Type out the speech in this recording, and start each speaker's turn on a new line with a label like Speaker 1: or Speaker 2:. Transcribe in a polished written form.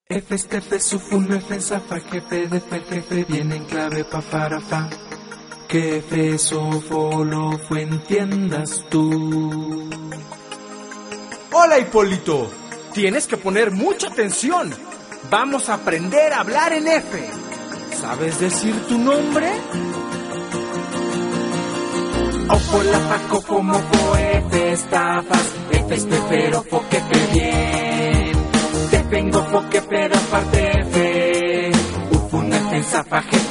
Speaker 1: F, estefe, sufun, F, zafa, jefe, defe, jefe, viene en clave, pa, para, fa. Que F, sofo, lo, fue, entiendas tú.
Speaker 2: Hola, Hipólito. Tienes que poner mucha atención. Vamos a aprender a hablar en F. ¿Sabes decir tu nombre?
Speaker 1: Ofo, la, fa, cofo, mofo, F, estafas, F, estefero, fo, que fe, bien. Te vengo, fo, que pero aparte F. Ufun, F, zafa, jefe,